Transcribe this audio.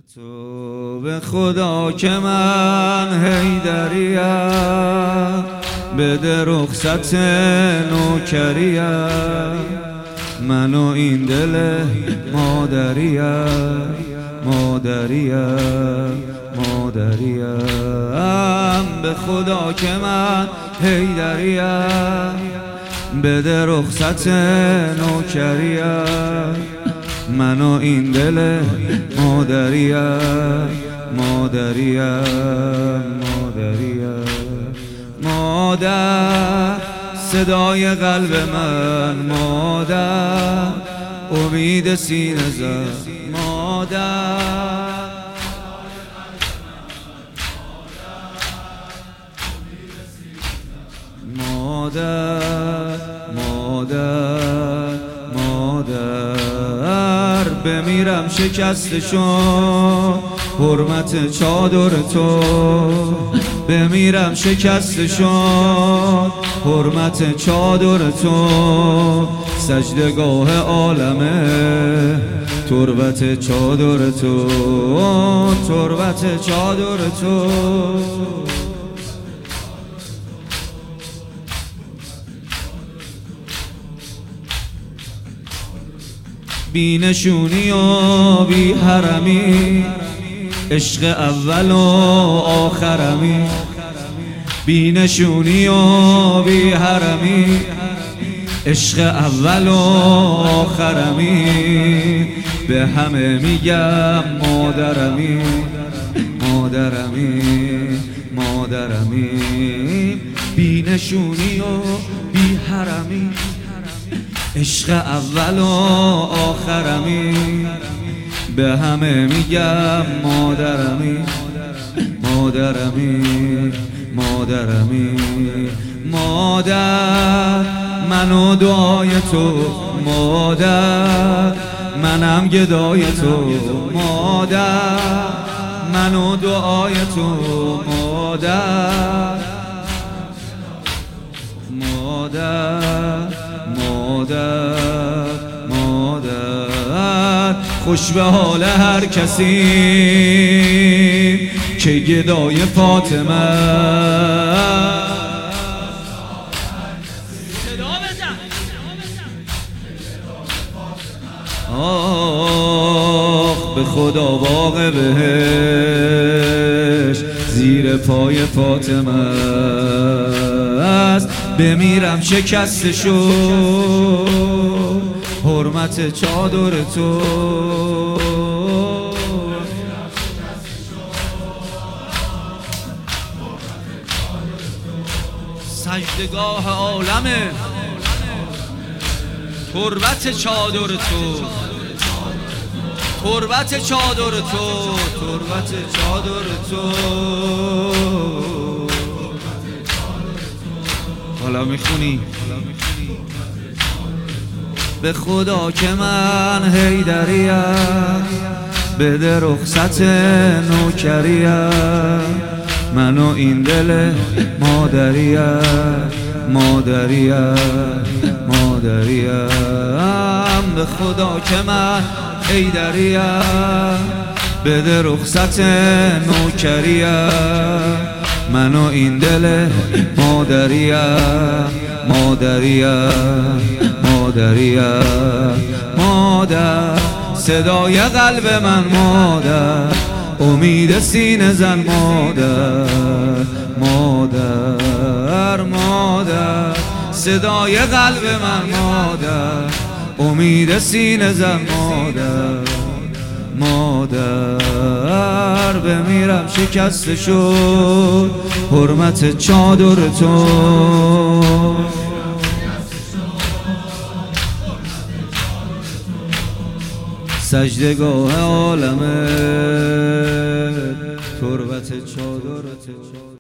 تو به خدا که من حیدریم، بده رخصت نوکریم، من و این دل مادریم، مادریم، مادریم. به خدا که من حیدریم، بده رخصت نوکریم، من و این دل مادریم، مادریم، مادریم. مادر صدای قلب من، مادر امید سینه زن، مادر مادر، مادر، مادر. بمیرم شکسته شد حرمت چادر تو، بمیرم شکسته شد حرمت چادر تو، سجدگاه عالمه تربت چادر تو، تربت چادر تو. بی نشونی و بی حرمی، عشق اول و آخرمی، بی نشونی و بی حرمی، عشق اول و آخرمی، به همه میگم مادرمی، مادرمی، مادرمی. بی نشونی و بی حرمی، عشق اول و آخرمی، به همه میگم مادرمی، مادرمی، مادرمی. مادر منو دعای تو، مادر منم گدای تو، مادر منو دعای تو، مادر، مادر، مادر، مادر. خوش به حال هر کسی که گدای فاطمه، آخ به خدا باغ بهش زیر پای فاطمه است. بمیرم شکسته شد حرمت چادر تو، سجدگاه عالمه تربت چادر تو، تربت چادر تو، تربت چادر تو. حالا میخونی به خدا که من حیدریم، بده رخصت نوکریم، من و این دل مادریم، مادریم، مادریم. به خدا که من حیدریم، بده رخصت نوکریم، من و این دل مادریم، مادریم، مادریم. مادر صدای قلب من، مادر امید سینه زن، مادر، مادر، مادر. صدای قلب من، مادر امید سینه زن، مادر، مادر. بمیرم شکسته شد حرمت چادر تو، سجدگاه عالمه تربت چادر تو.